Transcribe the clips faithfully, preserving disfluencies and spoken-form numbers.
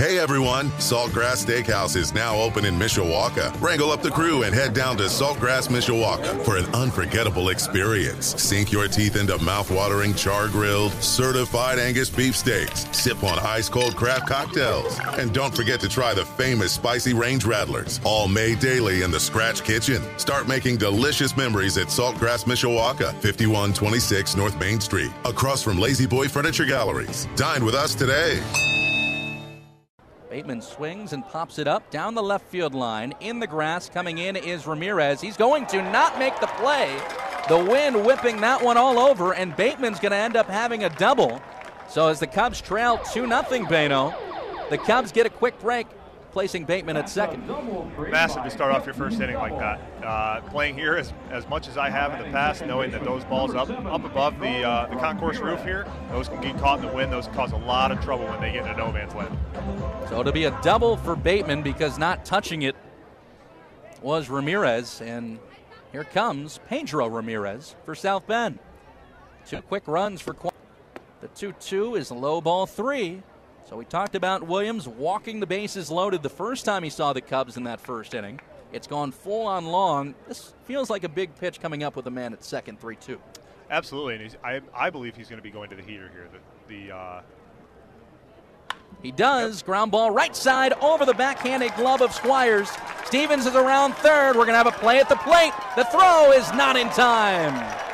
Hey everyone, Saltgrass Steakhouse is now open in Mishawaka. Wrangle up the crew and head down to Saltgrass Mishawaka for an unforgettable experience. Sink your teeth into mouth-watering char-grilled, certified Angus beef steaks. Sip on ice-cold craft cocktails. And don't forget to try the famous spicy range rattlers, all made daily in the Scratch Kitchen. Start making delicious memories at Saltgrass Mishawaka, fifty-one twenty-six North Main Street, across from Lazy Boy Furniture Galleries. Dine with us today. Bateman swings and pops it up down the left field line. In the grass, coming in is Ramirez. He's going to not make the play. The wind whipping that one all over, and Bateman's going to end up having a double. So as the Cubs trail two nothing, Bano, the Cubs get a quick break, placing Bateman at second. Massive to start off your first inning like that. Uh, playing here as, as much as I have in the past, knowing that those balls up up above the uh, the concourse roof here, those can get caught in the wind. Those can cause a lot of trouble when they get into no man's land. So it'll be a double for Bateman because not touching it was Ramirez. And here comes Pedro Ramirez for South Bend. Two quick runs for Qu- the two two is a low ball three. So we talked about Williams walking the bases loaded the first time he saw the Cubs in that first inning. It's gone full on long. This feels like a big pitch coming up with a man at second, three two. Absolutely, and he's, I, I believe he's going to be going to the heater here. The, the uh... He does. Yep. Ground ball right side over the backhanded glove of Squires. Stevens is around third. We're going to have a play at the plate. The throw is not in time.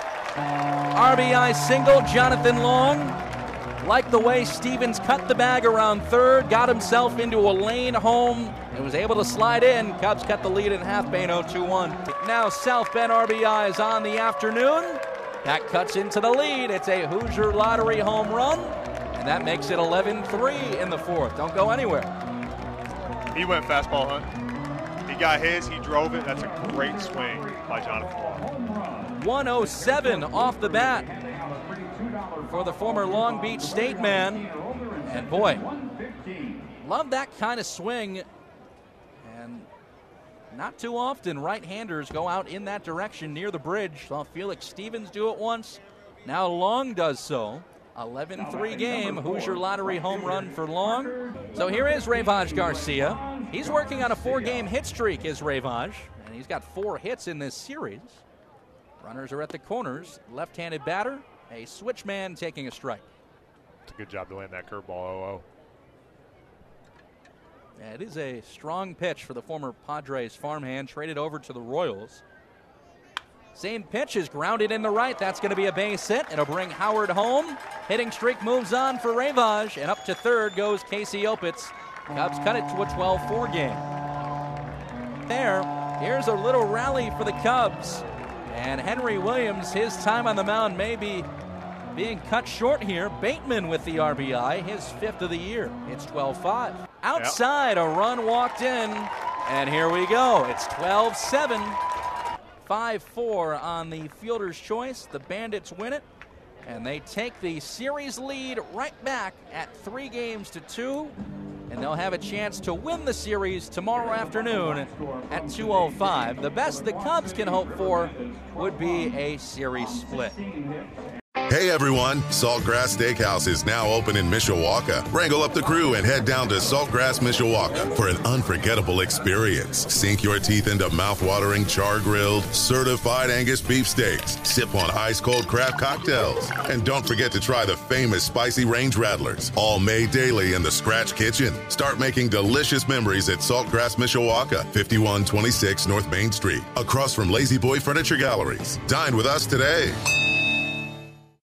R B I single, Jonathan Long. Like the way Stevens cut the bag around third, got himself into a lane home, and was able to slide in. Cubs cut the lead in half, Bano two one. Now South Bend R B I is on the afternoon. That cuts into the lead. It's a Hoosier Lottery home run, and that makes it eleven three in the fourth. Don't go anywhere. He went fastball hunt. He got his, he drove it. That's a great swing by Jonathan Long. one oh seven off the bat for the former Long Beach State man. And boy, love that kind of swing. And not too often right-handers go out in that direction near the bridge. Saw Felix Stevens do it once. Now Long does so. eleven three game, Hoosier Lottery home run for Long. So here is Rayvaj Garcia. He's working on a four-game hit streak, is Rayvaj. And he's got four hits in this series. Runners are at the corners. Left-handed batter. A switch man taking a strike. It's a good job to land that curveball, oh oh. Yeah, it is a strong pitch for the former Padres farmhand, traded over to the Royals. Same pitch is grounded in the right. That's going to be a base hit. It'll bring Howard home. Hitting streak moves on for Rayvaj, and up to third goes Casey Opitz. Cubs cut it to a twelve four game. There, here's a little rally for the Cubs. And Henry Williams, his time on the mound may be being cut short here. Bateman with the R B I, his fifth of the year. It's twelve five. Outside, yep. A run walked in, and here we go. It's twelve seven. five four on the fielder's choice. The Bandits win it, and they take the series lead right back at three games to two. And they'll have a chance to win the series tomorrow afternoon at two oh five. The best the Cubs can hope for would be a series split. Hey everyone, Saltgrass Steakhouse is now open in Mishawaka. Wrangle up the crew and head down to Saltgrass Mishawaka for an unforgettable experience. Sink your teeth into mouth-watering char-grilled, certified Angus beef steaks. Sip on ice-cold craft cocktails. And don't forget to try the famous spicy range rattlers, all made daily in the Scratch Kitchen. Start making delicious memories at Saltgrass Mishawaka, fifty-one twenty-six North Main Street, across from Lazy Boy Furniture Galleries. Dine with us today.